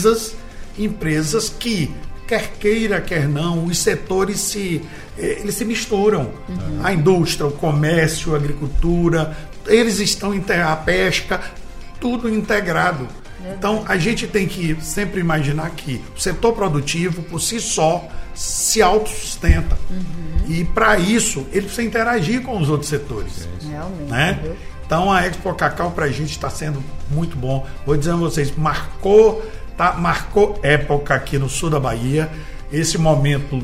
empresas que, quer queira, quer não, os setores eles se misturam. A indústria, o comércio, a agricultura, eles estão a pesca, tudo integrado. Então, a gente tem que sempre imaginar que o setor produtivo, por si só, se autossustenta. E, para isso, ele precisa interagir com os outros setores.
Realmente.
Né? Então, a Expo Cacau, para a gente, está sendo muito bom. Vou dizer a vocês, marcou época aqui no sul da Bahia. Esse momento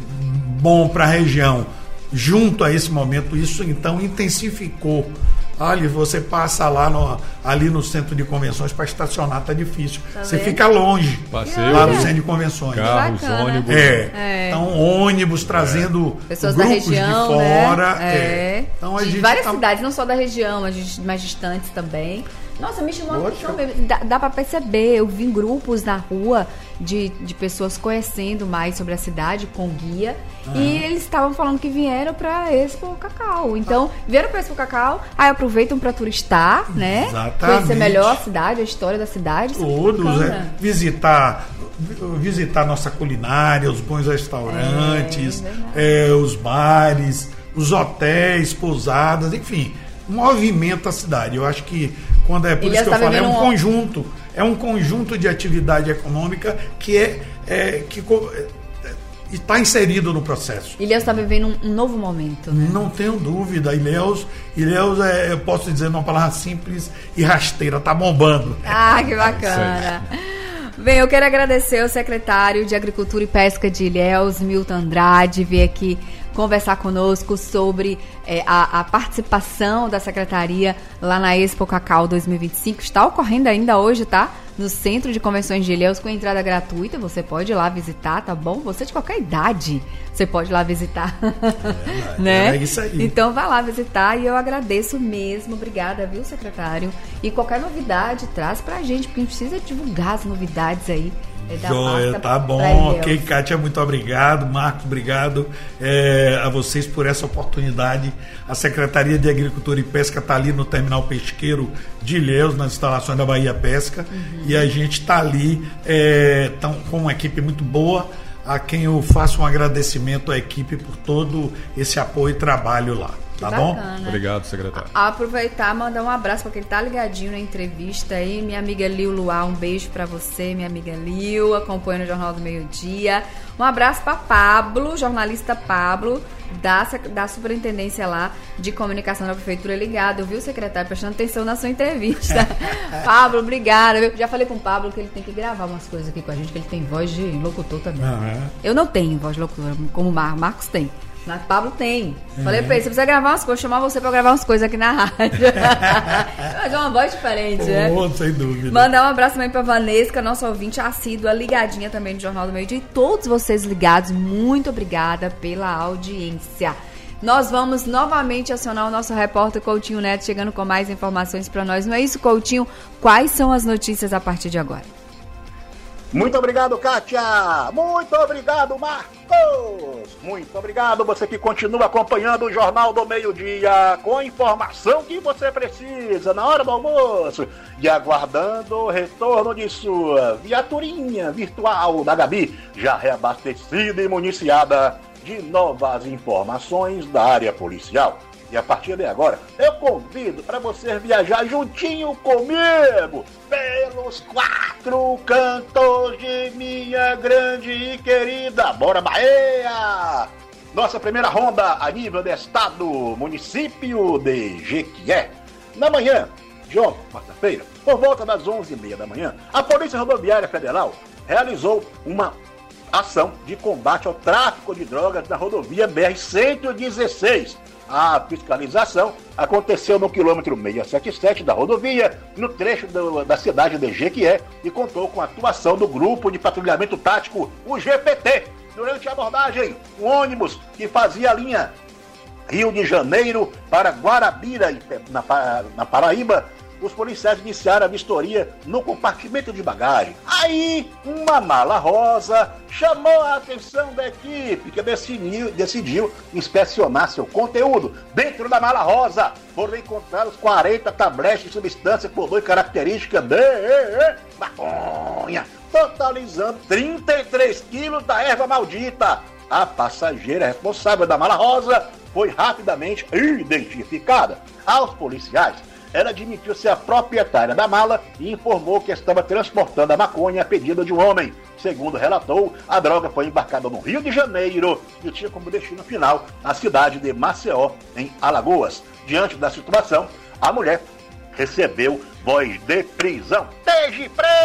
bom para a região, junto a esse momento, isso, então, intensificou. Olha, você passa ali no centro de convenções para estacionar, tá difícil. Você fica longe lá no centro de convenções.
Carros, ônibus.
Então, ônibus trazendo
pessoas
grupos
da região,
de fora.
Né?
Então, a
de
gente
várias cidades, não só da região, mas mais distantes também. Nossa, me chamou a atenção mesmo. Dá para perceber, eu vi grupos na rua de pessoas conhecendo mais sobre a cidade com guia. E eles estavam falando que vieram para Expo Cacau. Então, vieram para Expo Cacau, aí aproveitam para turistar, né?
Exatamente.
Conhecer melhor a cidade, a história da cidade.
Todos, visitar nossa culinária, os bons restaurantes, os bares, os hotéis, pousadas, enfim, movimenta a cidade. Eu acho que quando por isso que eu falo, é um conjunto de atividade econômica que está inserido no processo.
Ilhéus está vivendo um novo momento, né?
Não tenho dúvida. Ilhéus eu posso dizer uma palavra simples e rasteira, está bombando.
Ah, que bacana. Bem, eu quero agradecer ao secretário de Agricultura e Pesca de Ilhéus, Milton Andrade, vir aqui conversar conosco sobre a participação da Secretaria lá na Expo Cacau 2025. Está ocorrendo ainda hoje, tá? No Centro de Convenções de Ilhéus, com entrada gratuita. Você pode ir lá visitar, tá bom? Você de qualquer idade, você pode ir lá visitar. Né?
É isso aí.
Então, vá lá visitar e eu agradeço mesmo. Obrigada, viu, secretário? E qualquer novidade, traz pra gente, porque a gente precisa divulgar as novidades aí.
Joia, tá bom. Ok, Kátia, muito obrigado. Marcos, obrigado a vocês por essa oportunidade. A Secretaria de Agricultura e Pesca está ali no Terminal Pesqueiro de Ilhéus, nas instalações da Bahia Pesca. E a gente está ali com uma equipe muito boa, a quem eu faço um agradecimento à equipe por todo esse apoio e trabalho lá. Tá bom?
Obrigado, secretário.
Aproveitar, mandar um abraço, porque ele tá ligadinho na entrevista aí. Minha amiga Lil Luar, um beijo pra você, minha amiga Lil, acompanhando o Jornal do Meio-Dia. Um abraço pra Pablo, jornalista Pablo, da Superintendência lá de Comunicação da Prefeitura, ligado, viu, secretário? Prestando atenção na sua entrevista. Pablo, obrigada. Eu já falei com o Pablo que ele tem que gravar umas coisas aqui com a gente, que ele tem voz de locutor também. Eu não tenho voz de locutor, como o Marcos tem. Mas Pablo tem. Falei pra ele, você precisa gravar umas coisas, chamar você pra gravar umas coisas aqui na rádio. Mas é uma voz diferente, né?
Sem dúvida.
Mandar um abraço também pra Vanesca, nossa ouvinte assídua, ligadinha também no Jornal do Meio-Dia. E todos vocês ligados, muito obrigada pela audiência. Nós vamos novamente acionar o nosso repórter Coutinho Neto, chegando com mais informações pra nós. Não é isso, Coutinho? Quais são as notícias a partir de agora?
Muito obrigado, Kátia! Muito obrigado, Marcos! Muito obrigado, você que continua acompanhando o Jornal do Meio-Dia com a informação que você precisa na hora do almoço e aguardando o retorno de sua viaturinha virtual da Gabi, já reabastecida e municiada de novas informações da área policial. E a partir de agora, eu convido para você viajar juntinho comigo pelos 4 cantos de minha grande e querida Bora Bahia! Nossa primeira ronda a nível de estado, município de Jequié. Na manhã de ontem, quarta-feira, por volta das 11h30 da manhã, a Polícia Rodoviária Federal realizou uma ação de combate ao tráfico de drogas na rodovia BR-116. A fiscalização aconteceu no quilômetro 677 da rodovia, no trecho da cidade de Jequié, e contou com a atuação do Grupo de Patrulhamento Tático, o GPT. Durante a abordagem, um ônibus que fazia a linha Rio de Janeiro para Guarabira, na Paraíba, os policiais iniciaram a vistoria no compartimento de bagagem. Aí, uma mala rosa chamou a atenção da equipe, que decidiu inspecionar seu conteúdo. Dentro da mala rosa foram encontrados 40 tabletes de substância com odor e característica de maconha, totalizando 33 quilos da erva maldita. A passageira responsável da mala rosa foi rapidamente identificada. Aos policiais, ela admitiu ser a proprietária da mala e informou que estava transportando a maconha a pedido de um homem. Segundo relatou, a droga foi embarcada no Rio de Janeiro e tinha como destino final a cidade de Maceió, em Alagoas. Diante da situação, a mulher recebeu voz de prisão. Esteja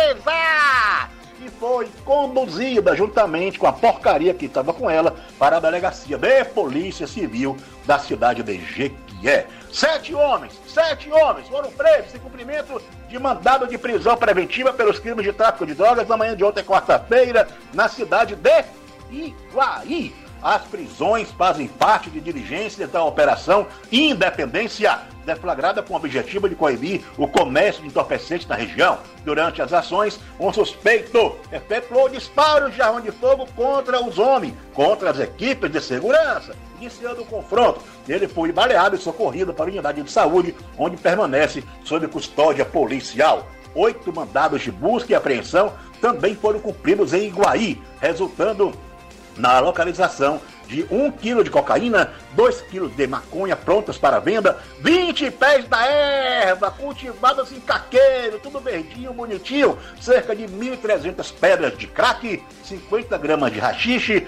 presa! E foi conduzida juntamente com a porcaria que estava com ela para a delegacia de Polícia Civil da cidade de Jequié. 7 homens foram presos em cumprimento de mandado de prisão preventiva pelos crimes de tráfico de drogas na manhã de ontem, quarta-feira, na cidade de Iguaí. As prisões fazem parte de diligências da Operação Independência, deflagrada com o objetivo de coibir o comércio de entorpecentes na região. Durante as ações, um suspeito efetuou disparos de arma de fogo contra os homens, contra as equipes de segurança, iniciando o confronto. Ele foi baleado e socorrido para a unidade de saúde, onde permanece sob custódia policial. 8 mandados de busca e apreensão também foram cumpridos em Iguaí, resultando na localização de 1 quilo de cocaína, 2 quilos de maconha prontas para venda, 20 pés da erva cultivadas em caqueiro, tudo verdinho, bonitinho, cerca de 1.300 pedras de crack, 50 gramas de haxixe,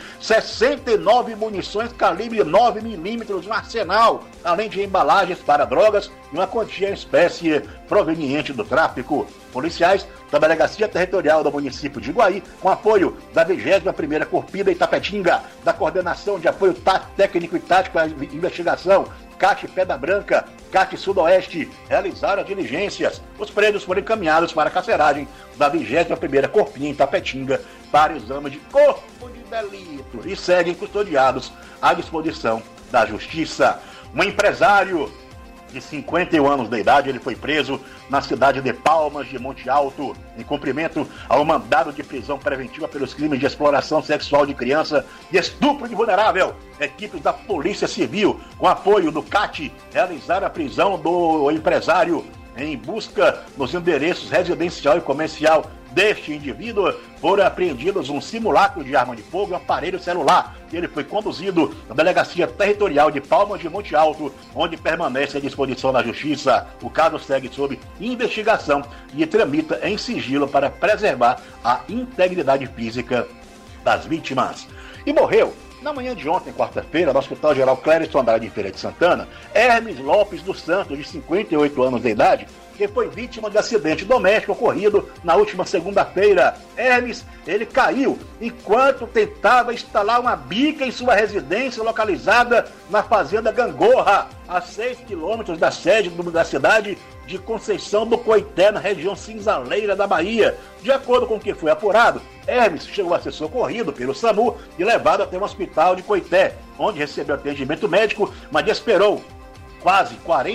69 munições calibre 9mm no arsenal, além de embalagens para drogas e uma quantia em espécie proveniente do tráfico. Policiais da Delegacia Territorial do município de Iguaí, com apoio da 21ª Corpida Itapetinga, da Coordenação de Apoio Técnico e Tático à Investigação, CAT Pedra Branca, CAT Sudoeste, realizaram as diligências. Os presos foram encaminhados para a carceragem da 21ª Corpinha Itapetinga para exame de corpo de delito e seguem custodiados à disposição da Justiça. Um empresário de 51 anos de idade, ele foi preso na cidade de Palmas de Monte Alto, em cumprimento ao mandado de prisão preventiva pelos crimes de exploração sexual de criança e estupro de vulnerável. Equipes da Polícia Civil, com apoio do CAT, realizaram a prisão do empresário em busca nos endereços residencial e comercial deste indivíduo foram apreendidos um simulacro de arma de fogo e um aparelho celular. Ele foi conduzido à Delegacia Territorial de Palmas de Monte Alto, onde permanece à disposição da Justiça. O caso segue sob investigação e tramita em sigilo para preservar a integridade física das vítimas. E morreu na manhã de ontem, quarta-feira, no Hospital Geral Clérison Andrade, em Feira de Santana, Hermes Lopes dos Santos, de 58 anos de idade, que foi vítima de acidente doméstico ocorrido na última segunda-feira. Hermes, ele caiu enquanto tentava instalar uma bica em sua residência localizada na Fazenda Gangorra, a 6 quilômetros da sede da cidade de Conceição do Coité, na região cinzaleira da Bahia. De acordo com o que foi apurado, Hermes chegou a ser socorrido pelo SAMU e levado até um hospital de Coité, onde recebeu atendimento médico, mas esperou quase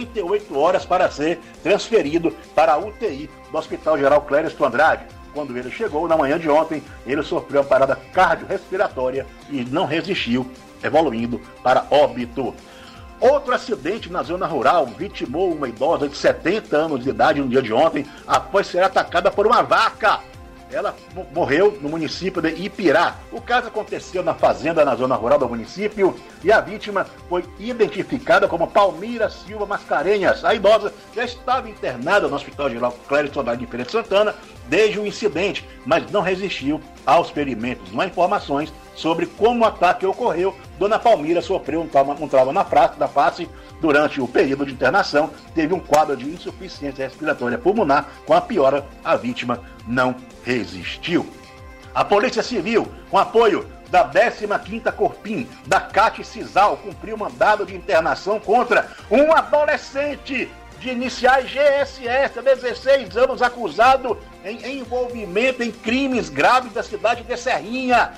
48 horas para ser transferido para a UTI do Hospital Geral Clérison Andrade. Quando ele chegou na manhã de ontem, ele sofreu uma parada cardiorrespiratória e não resistiu, evoluindo para óbito. Outro acidente na zona rural vitimou uma idosa de 70 anos de idade no dia de ontem, após ser atacada por uma vaca. Ela morreu no município de Ipirá. O caso aconteceu na fazenda, na zona rural do município, e a vítima foi identificada como Palmira Silva Mascarenhas. A idosa já estava internada no Hospital Geral Clérison Andrade, de Feira de Santana, desde o incidente, mas não resistiu aos ferimentos. Não há informações sobre como o ataque ocorreu. Dona Palmira sofreu um trauma na face durante o período de internação, teve um quadro de insuficiência respiratória pulmonar. Com a piora, a vítima não resistiu. A Polícia Civil, com apoio da 15ª Corpim, da CAT Cisal, cumpriu mandado de internação contra um adolescente de iniciais GSS, 16 anos, acusado em envolvimento em crimes graves da cidade de Serrinha.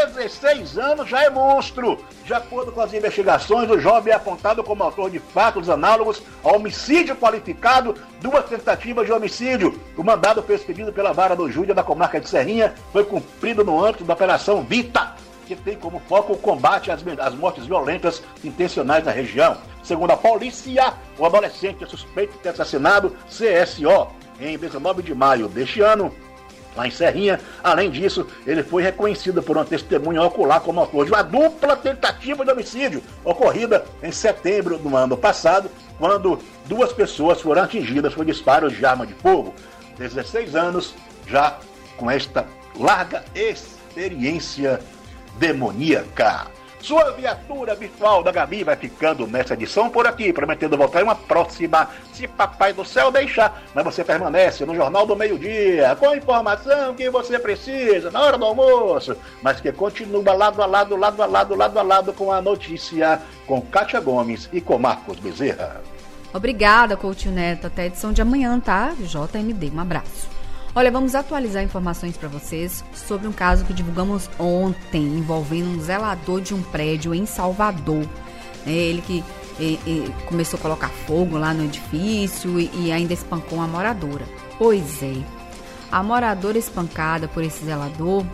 16 anos já é monstro. De acordo com as investigações, o jovem é apontado como autor de fatos análogos ao homicídio qualificado, 2 tentativas de homicídio. O mandado foi expedido pela Vara do Júri da comarca de Serrinha, foi cumprido no âmbito da Operação Vita, que tem como foco o combate às mortes violentas intencionais na região. Segundo a polícia, o adolescente é suspeito de ter assassinado CSO em 19 de maio deste ano, lá em Serrinha. Além disso, ele foi reconhecido por uma testemunha ocular como autor de uma dupla tentativa de homicídio ocorrida em setembro do ano passado, quando 2 pessoas foram atingidas por disparos de arma de fogo. 16 anos, já com esta larga experiência demoníaca. Sua viatura virtual da Gabi vai ficando nessa edição por aqui, prometendo voltar em uma próxima, se Papai do Céu deixar. Mas você permanece no Jornal do Meio-Dia, com a informação que você precisa na hora do almoço, mas que continua lado a lado com a notícia, com Kátia Gomes e com Marcos Bezerra.
Obrigada, Coutinho Neto. Até a edição de amanhã, tá? JMD, um abraço. Olha, vamos atualizar informações para vocês sobre um caso que divulgamos ontem, envolvendo um zelador de um prédio em Salvador. Ele que começou a colocar fogo lá no edifício e ainda espancou uma moradora. Pois é, a moradora espancada por esse zelador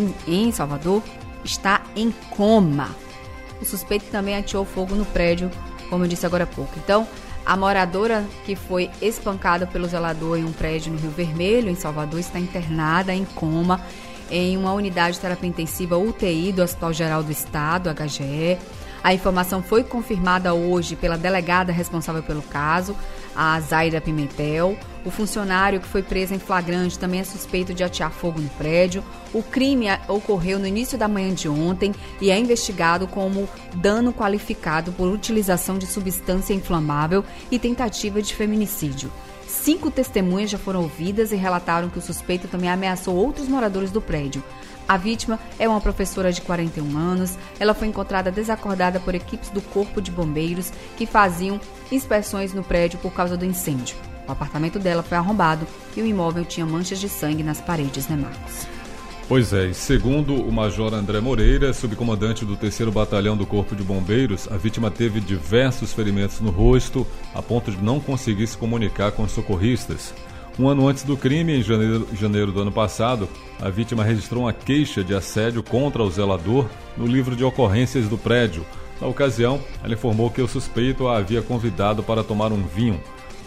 em Salvador está em coma. O suspeito também ateou fogo no prédio, como eu disse agora há pouco. Então, a moradora que foi espancada pelo zelador em um prédio no Rio Vermelho, em Salvador, está internada em coma em uma unidade de terapia intensiva UTI do Hospital Geral do Estado, HGE. A informação foi confirmada hoje pela delegada responsável pelo caso, a Zaida Pimentel. O funcionário que foi preso em flagrante também é suspeito de atear fogo no prédio. O crime ocorreu no início da manhã de ontem e é investigado como dano qualificado por utilização de substância inflamável e tentativa de feminicídio. 5 testemunhas já foram ouvidas e relataram que o suspeito também ameaçou outros moradores do prédio. A vítima é uma professora de 41 anos. Ela foi encontrada desacordada por equipes do Corpo de Bombeiros que faziam inspeções no prédio por causa do incêndio. O apartamento dela foi arrombado e o imóvel tinha manchas de sangue nas paredes, né, Marcos?
Pois é, e segundo o Major André Moreira, subcomandante do 3º Batalhão do Corpo de Bombeiros, a vítima teve diversos ferimentos no rosto, a ponto de não conseguir se comunicar com os socorristas. Um ano antes do crime, em janeiro do ano passado, a vítima registrou uma queixa de assédio contra o zelador no livro de ocorrências do prédio. Na ocasião, ela informou que o suspeito a havia convidado para tomar um vinho.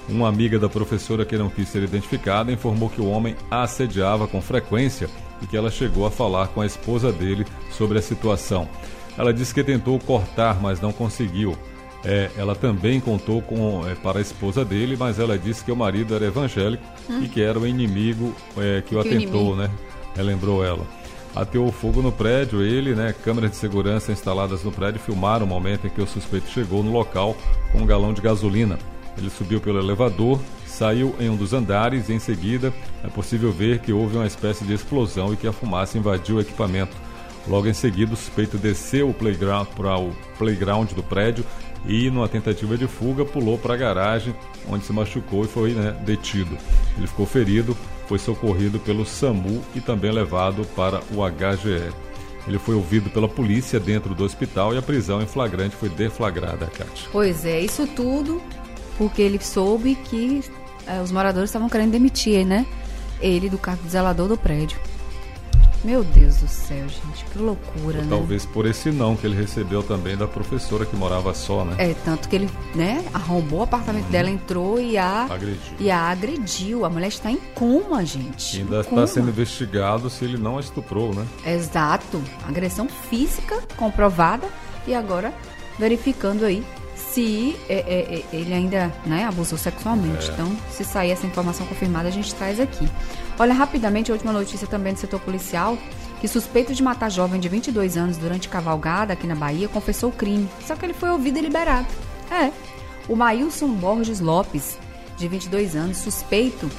Uma amiga da professora, que não quis ser identificada, informou que o homem a assediava com frequência e que ela chegou a falar com a esposa dele sobre a situação. Ela disse que tentou cortar, mas não conseguiu. Ela também contou para a esposa dele, mas ela disse que o marido era evangélico e que era o inimigo que o atentou, né? Relembrou ela. Ateou fogo no prédio, câmeras de segurança instaladas no prédio filmaram o momento em que o suspeito chegou no local com um galão de gasolina. Ele subiu pelo elevador, saiu em um dos andares e em seguida é possível ver que houve uma espécie de explosão e que a fumaça invadiu o equipamento. Logo em seguida, o suspeito desceu para o playground do prédio e, numa tentativa de fuga, pulou para a garagem, onde se machucou e foi detido. Ele ficou ferido, foi socorrido pelo SAMU e também levado para o HGE. Ele foi ouvido pela polícia dentro do hospital e a prisão em flagrante foi deflagrada, Kátia.
Pois é, isso tudo porque ele soube que os moradores estavam querendo demitir, né? Ele do cargo de zelador do prédio. Meu Deus do céu, gente, que loucura, né?
Talvez por esse não que ele recebeu também da professora que morava só, né?
Tanto que ele, arrombou o apartamento dela, entrou e a agrediu. A mulher está em coma, gente.
E ainda está sendo investigado se ele não a estuprou, né?
Exato. Agressão física comprovada e agora verificando aí se ele ainda abusou sexualmente. Então, se sair essa informação confirmada, a gente traz aqui. Olha, rapidamente, a última notícia também do setor policial, que suspeito de matar jovem de 22 anos durante cavalgada aqui na Bahia, confessou o crime. Só que ele foi ouvido e liberado. O Maílson Borges Lopes, de 22 anos, suspeito,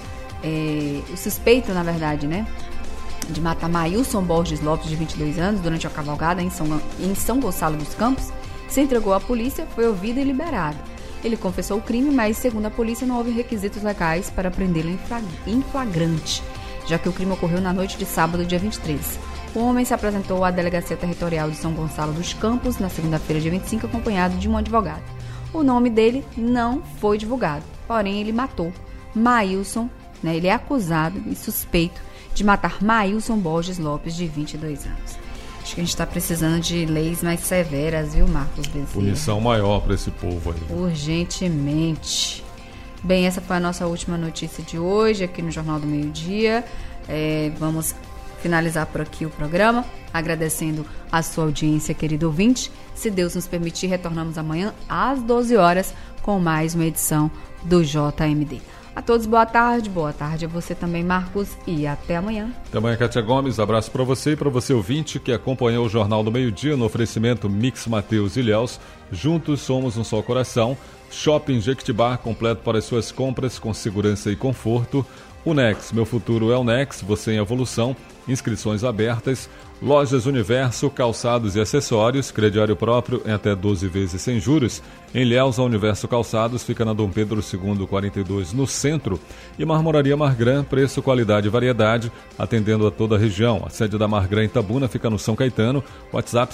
na verdade, de matar Maílson Borges Lopes, de 22 anos, durante a cavalgada em São Gonçalo dos Campos, se entregou à polícia, foi ouvido e liberado. Ele confessou o crime, mas, segundo a polícia, não houve requisitos legais para prendê-lo em flagrante, já que o crime ocorreu na noite de sábado, dia 23. O homem se apresentou à Delegacia Territorial de São Gonçalo dos Campos na segunda-feira, dia 25, acompanhado de um advogado. O nome dele não foi divulgado, porém ele matou Maílson, ele é acusado e suspeito de matar Maílson Borges Lopes, de 22 anos. Acho que a gente está precisando de leis mais severas, viu, Marcos Bezerra?
Punição maior para esse povo aí.
Urgentemente. Bem, essa foi a nossa última notícia de hoje aqui no Jornal do Meio-Dia. Vamos finalizar por aqui o programa, agradecendo a sua audiência, querido ouvinte. Se Deus nos permitir, retornamos amanhã às 12 horas com mais uma edição do JMD. A todos, boa tarde a você também, Marcos, e até amanhã.
Até amanhã, Kátia Gomes, abraço para você e para você ouvinte que acompanhou o Jornal do Meio-Dia no oferecimento Mix Mateus e Ilhéus. Juntos somos um só coração. Shopping Jequitibá, completo para as suas compras com segurança e conforto. O Nex, meu futuro é o Nex, você em evolução. Inscrições abertas. Lojas Universo, calçados e acessórios, crediário próprio em até 12 vezes sem juros. Em Ilhéus, a Universo Calçados fica na Dom Pedro II, 42, no centro. E Marmoraria Margran, preço, qualidade e variedade, atendendo a toda a região. A sede da Margran Itabuna fica no São Caetano, WhatsApp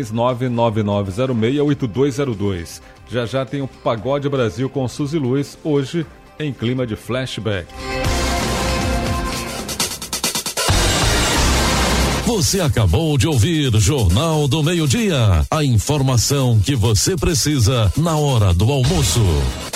73999068202. Já tem o Pagode Brasil com Suzy Luiz, hoje em clima de flashback.
Você acabou de ouvir Jornal do Meio-Dia. A informação que você precisa na hora do almoço.